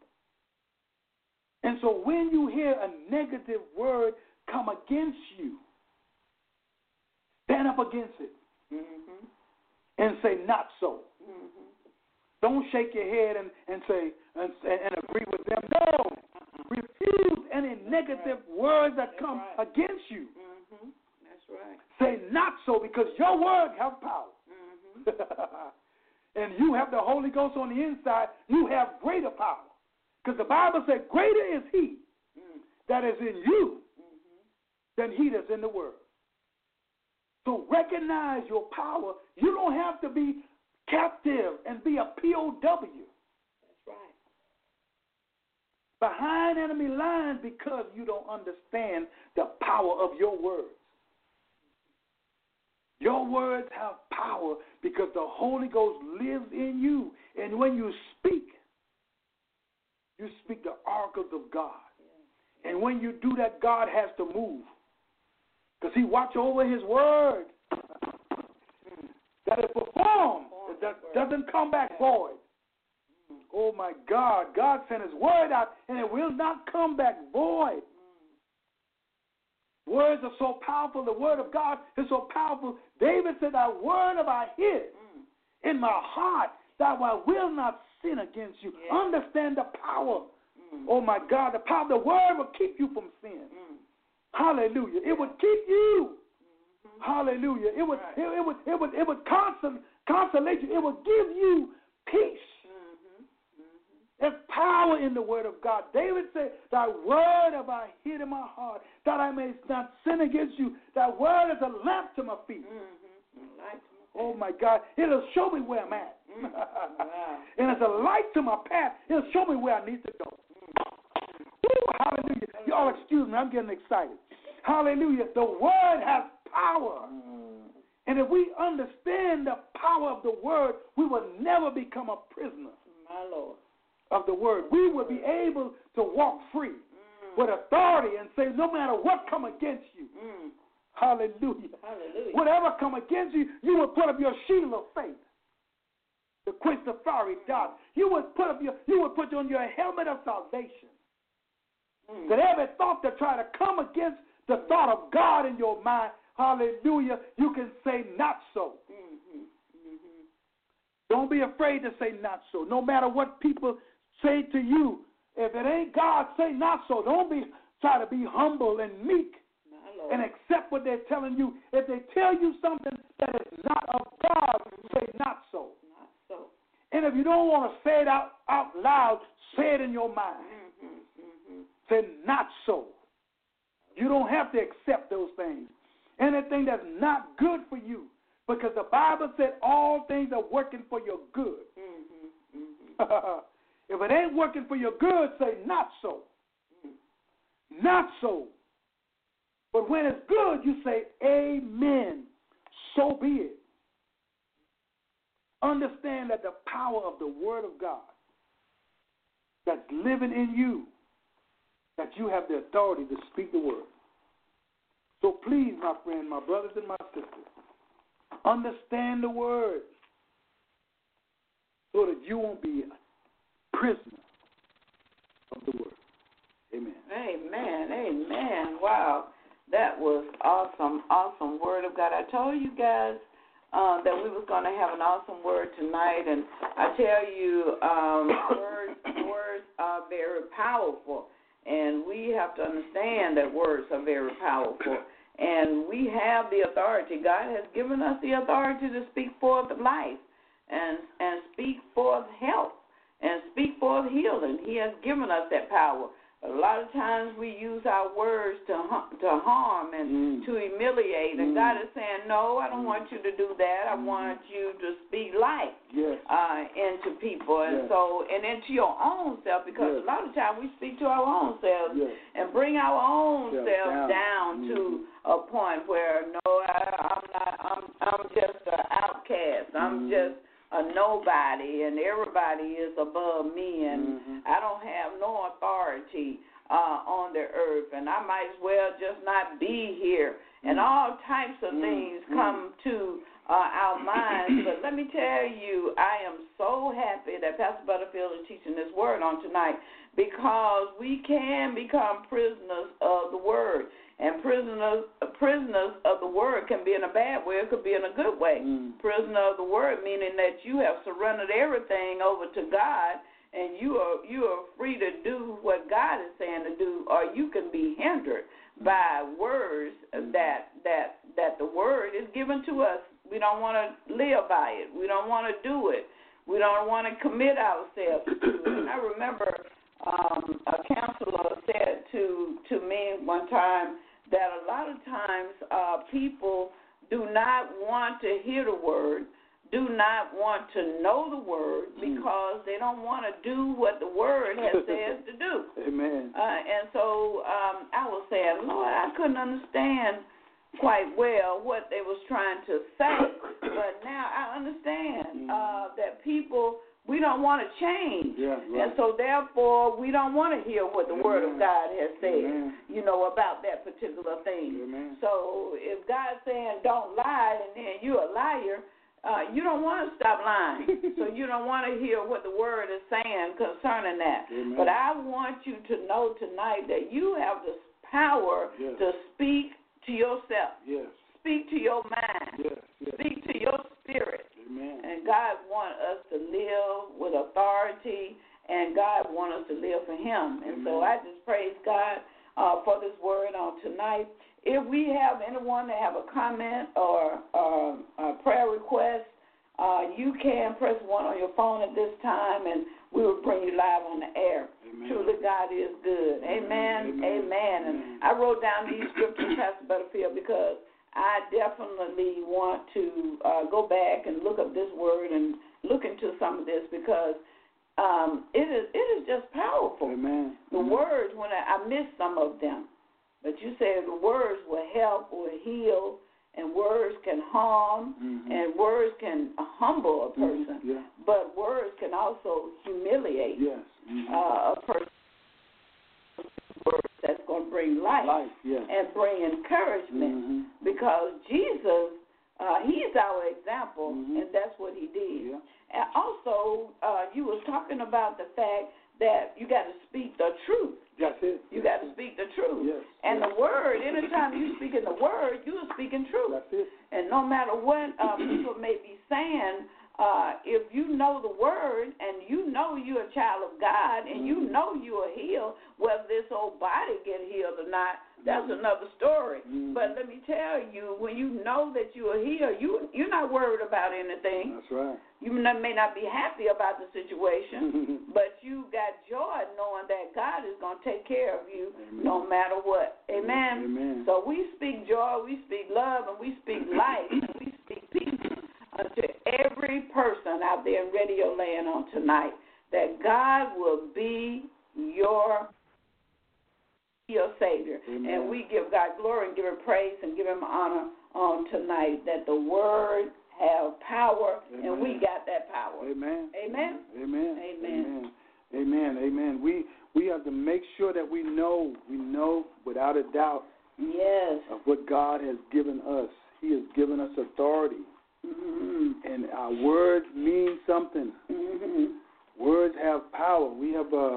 And so when you hear a negative word come against you, stand up against it mm-hmm. and say, not so. Mm-hmm. Don't shake your head and, and say and, and agree with them. No, uh-uh. refuse negative right. words that That's come right. against you. Mm-hmm. That's right. Say not so, because your word has power. Mm-hmm. And you have the Holy Ghost on the inside, you have greater power. Because the Bible said, greater is he mm. that is in you mm-hmm. than he that's in the world. So recognize your power. You don't have to be captive and be a P O W. That's right. Behind enemy lines because you don't understand the power of your words. Your words have power because the Holy Ghost lives in you. And when you speak, you speak the oracles of God. Yeah. And when you do that, God has to move. Because he watches over his word. That is performed. That doesn't come back void. Oh, my God. God sent his word out, and it will not come back void. Words are so powerful. The word of God is so powerful. David said, thy word have I hid mm. in my heart, that I will not sin against you. Yeah. Understand the power. Mm. Oh, my God. The power of the word will keep you from sin. Mm. Hallelujah. It would keep you. Mm-hmm. Hallelujah. It would, right. it, it would, it would, it would consol- consolate you. It would give you peace. There's power in the word of God. David said, thy word have I hid in my heart, that I may not sin against you. Thy word is a lamp to my feet. Mm-hmm. Light to my oh, my God. It'll show me where I'm at. Mm-hmm. Wow. And it's a light to my path. It'll show me where I need to go. Mm-hmm. Ooh, hallelujah. Y'all excuse me. I'm getting excited. Hallelujah. The word has power. Mm-hmm. And if we understand the power of the word, we will never become a prisoner. My Lord. Of the word, we will be able to walk free mm. with authority and say, no matter what come against you, mm. hallelujah. hallelujah, whatever come against you, you will put up your shield of faith to quench the fiery dart. You would put up your, you would put on your helmet of salvation. Mm. That every thought that try to come against the thought of God in your mind, hallelujah, you can say not so. Mm-hmm. Mm-hmm. Don't be afraid to say not so. No matter what people say to you, if it ain't God, say not so. Don't be try to be humble and meek and accept what they're telling you. If they tell you something that is not of God, say not so. Not so. And if you don't want to say it out, out loud, say it in your mind. Mm-hmm, mm-hmm. Say not so. You don't have to accept those things. Anything that's not good for you, because the Bible said all things are working for your good. Mm-hmm, mm-hmm. If it ain't working for your good, say not so. Mm-hmm. Not so. But when it's good, you say amen. So be it. Understand that the power of the word of God that's living in you, that you have the authority to speak the word. So please, my friend, my brothers and my sisters, understand the word so that you won't be a prisoner of the word. Amen. Amen. Amen. Wow. That was awesome, awesome word of God. I told you guys uh, that we was going to have an awesome word tonight, and I tell you, um, words, words are very powerful, and we have to understand that words are very powerful. And we have the authority. God has given us the authority to speak forth life and and speak forth health and speak forth healing. He has given us that power. But a lot of times we use our words to to harm and mm. to humiliate. And mm. God is saying, no, I don't want you to do that. I want you to speak life yes. uh, into people. And yes. so, and into your own self, because yes. a lot of times we speak to our own selves yes. and bring our own yes. selves down, down mm. to a point where, no, I, I'm not, I'm, I'm just an outcast. I'm mm. just a nobody, and everybody is above me, and mm-hmm. I don't have no authority uh, on the earth, and I might as well just not be here. Mm-hmm. And all types of mm-hmm. things come to uh, our minds. But let me tell you, I am so happy that Pastor Butterfield is teaching this word on tonight, because we can become prisoners of the word. And prisoners prisoners of the word can be in a bad way. It could be in a good way. Mm. Prisoner of the word, meaning that you have surrendered everything over to God, and you are you are free to do what God is saying to do, or you can be hindered by words that that that the word is given to us. We don't want to live by it. We don't want to do it. We don't want to commit ourselves to it. And I remember um, a counselor said to to me one time that a lot of times uh, people do not want to hear the word, do not want to know the word, because they don't want to do what the word has said to do. Amen. Uh, and so um, I was saying, Lord, I couldn't understand quite well what they was trying to say, but now I understand uh, that people, we don't want to change. Yeah, right. And so therefore we don't want to hear what the Amen. Word of God has said, Amen. you know, about that particular thing. Amen. So if God's saying don't lie and then you're a liar, uh, you don't want to stop lying. So you don't want to hear what the Word is saying concerning that. Amen. But I want you to know tonight that you have the power yes. to speak to yourself. Yes. Speak to your mind. Yes. Yes. Speak to your spirit. Amen. And God wants us to live with authority, and God wants us to live for Him. And Amen. so I just praise God uh, for this word on tonight. If we have anyone that have a comment or uh, a prayer request, uh, you can press one on your phone at this time, and we will bring you live on the air. Amen. Truly, God is good. Amen. Amen. Amen. Amen. And I wrote down these scriptures, Pastor Butterfield, because I definitely want to uh, go back and look up this word and look into some of this, because um, it is it is just powerful. Amen. The Amen. words, when I, I missed some of them, but you said the words will help, will heal, and words can harm, mm-hmm. and words can humble a person, mm-hmm. yeah. but words can also humiliate yes. mm-hmm. uh, a person. Words that's going to bring life, life yes. and bring encouragement, mm-hmm. because Jesus, uh, He's our example, mm-hmm. and that's what He did. Yeah. And also, uh, you was talking about the fact that you got to speak the truth. That's it. You got to speak the truth. Yes. And yes. the word, anytime you speak in the word, you are speaking truth. That's it. And no matter what uh, people may be saying, uh, if you know the word and you know you're a child of God and you know you are healed, whether this old body get healed or not, that's another story. Mm-hmm. But let me tell you, when you know that you are healed, you, you're not worried about anything. That's right. You may not be happy about the situation, but you got joy knowing that God is going to take care of you. Amen. No matter what. Amen? Amen. So we speak joy, we speak love, and we speak life, and we speak peace unto every person out there in Radio Land on tonight, that God will be your your Savior. Amen. And we give God glory and give Him praise and give Him honor on tonight, that the Word have power, Amen. and we got that power. Amen. Amen. Amen. Amen. Amen. Amen. We we have to make sure that we know, we know without a doubt, yes, of what God has given us. He has given us authority, mm-hmm. and our words mean something. Mm-hmm. Words have power. We have a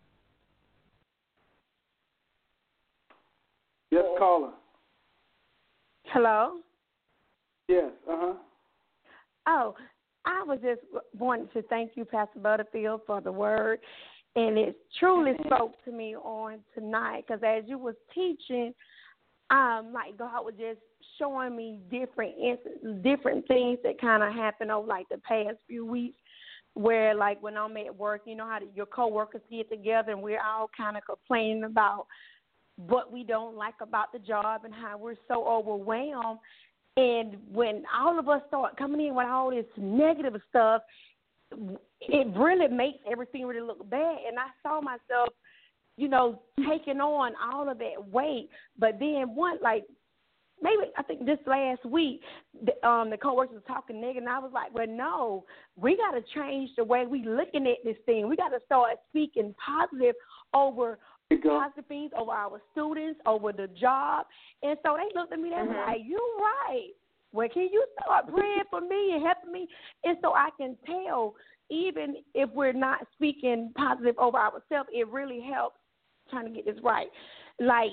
yes, oh. caller. Hello. Yes. Uh huh. Oh, I was just wanting to thank you, Pastor Butterfield, for the word, and it truly spoke to me on tonight, because as you was teaching, um, like God was just showing me different instances, different things that kind of happened over like the past few weeks, where like when I'm at work, you know how your coworkers get together and we're all kind of complaining about what we don't like about the job and how we're so overwhelmed. And when all of us start coming in with all this negative stuff, it really makes everything really look bad. And I saw myself, you know, taking on all of that weight. But then one, like, maybe I think this last week, the, um, the coworkers was talking negative, and I was like, well, no, we got to change the way we looking at this thing. We got to start speaking positive over positive things over our students, over the job. And so they looked at me, they mm-hmm. were like, you're right. Well, can you start praying for me and helping me? And so I can tell, even if we're not speaking positive over ourselves, it really helps trying to get this right. Like,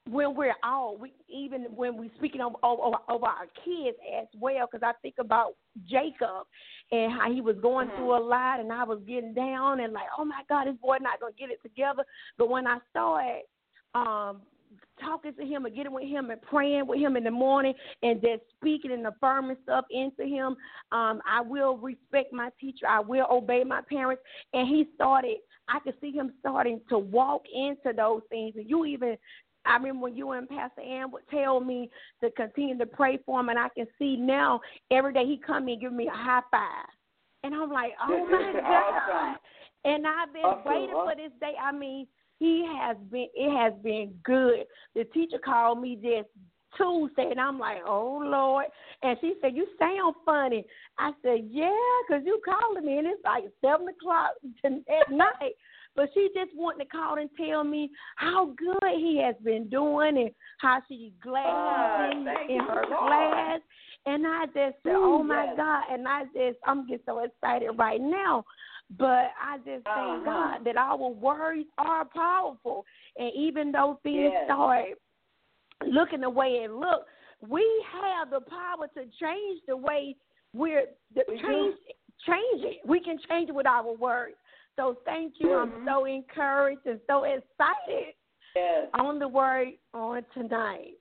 when we're out, we even when we're speaking over, over, over our kids as well, because I think about Jacob and how he was going mm-hmm. through a lot, and I was getting down and like, oh, my God, this boy not going to get it together. But when I started um, talking to him and getting with him and praying with him in the morning and just speaking and affirming stuff into him, um, I will respect my teacher. I will obey my parents. And he started, I could see him starting to walk into those things. And you even, I remember when you and Pastor Ann would tell me to continue to pray for him, and I can see now every day he come in and give me a high five. And I'm like, oh, my God. Awesome. And I've been awesome. waiting huh? for this day. I mean, he has been, it has been good. The teacher called me just Tuesday, and I'm like, oh, Lord. And she said, you sound funny. I said, yeah, because you calling me, and it's like seven o'clock at night. But she just wanted to call and tell me how good he has been doing and how she's glad uh, he's in, in her class. And I just said, oh, my yes. God. And I just, I'm getting so excited right now. But I just uh-huh. thank God that our words are powerful. And even though things yes. start looking the way it looks, we have the power to change the way we're, the, we change, change it. We can change it with our words. So thank you. Mm-hmm. I'm so encouraged and so excited yes. on the word on tonight.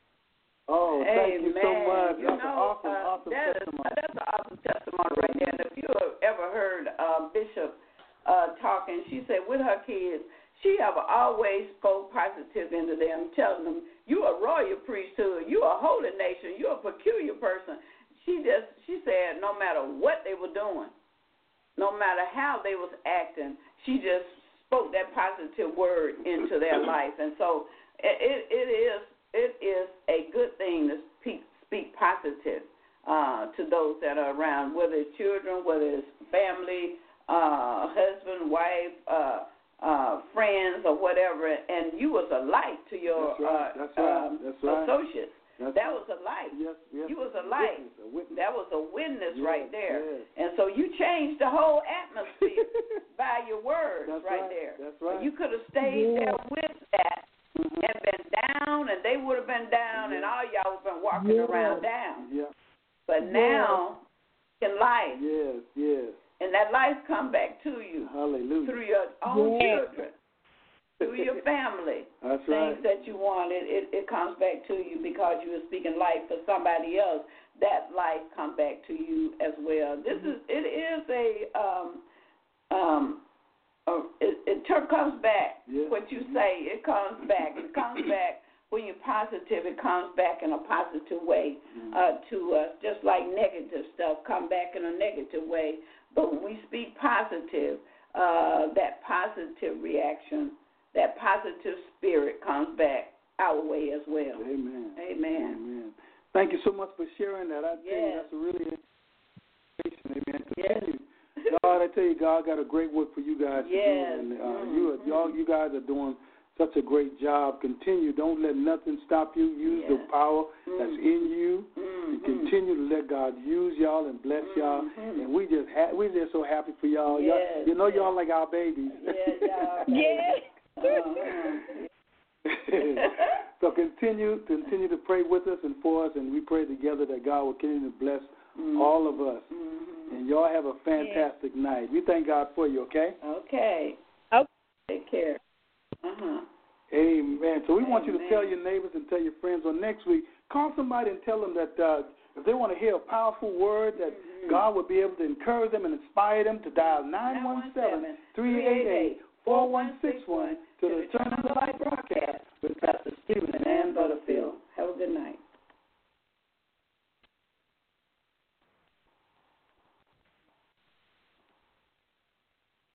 Oh, thank Amen. you so much. You that's know, an awesome, uh, awesome that testimony. Is, that's an awesome testimony right there. And if you have ever heard uh, Bishop uh, talking, she said with her kids, she have always spoke positive into them, telling them, you a royal priesthood, you a holy nation, you a peculiar person. She just, she said no matter what they were doing, no matter how they was acting, she just spoke that positive word into their life. And so it, it is it is a good thing to speak, speak positive uh, to those that are around, whether it's children, whether it's family, uh, husband, wife, uh, uh, friends, or whatever. And you was a light to your That's right. That's uh, right. um, That's right. associates. That's that right. was a light. Yes, yes. You was a light. A witness, a witness. That was a witness yes, right there. Yes. And so you changed the whole atmosphere by your words That's right, right there. That's right. You could have stayed yeah. there with that mm-hmm. and been down, and they would have been down, yeah. and all y'all would have been walking yeah. around down. Yeah. But now, in life, yes, yes. and that life come back to you. Hallelujah. Through your own yeah. children. Through your family, That's things right. that you wanted, it, it comes back to you because you were speaking life for somebody else. That life come back to you as well. This is it is a um um a, it, it ter- comes back. Yeah. What you say, it comes back. It comes back when you're positive. It comes back in a positive way uh, to us. Just like negative stuff come back in a negative way. But when we speak positive, uh, that positive reaction, that positive spirit comes back our way as well. Amen. Amen. Amen. Thank you so much for sharing that. I tell yes. you, that's a really inspiration. Amen. Continue. Yes. God, I tell you, God got a great work for you guys yes. to do, and uh, mm-hmm. you, are, y'all, you guys are doing such a great job. Continue. Don't let nothing stop you. Use yes. the power mm-hmm. that's in you, mm-hmm. and continue to let God use y'all and bless y'all. Mm-hmm. And we just ha- we just so happy for y'all. Yes. y'all you know, yes. y'all like our babies. Yes, y'all. yes. Uh-huh. So continue, continue to pray with us and for us, and we pray together that God will continue to bless mm-hmm. all of us. Mm-hmm. And y'all have a fantastic yeah. night. We thank God for you. Okay. Okay. Okay. Take care. Uh huh. Amen. So we Amen. want you to tell your neighbors and tell your friends on next week. Call somebody and tell them that uh, if they want to hear a powerful word, that mm-hmm. God would be able to encourage them and inspire them to dial nine one seven, three eight eight, four one six one to the Turn on the Light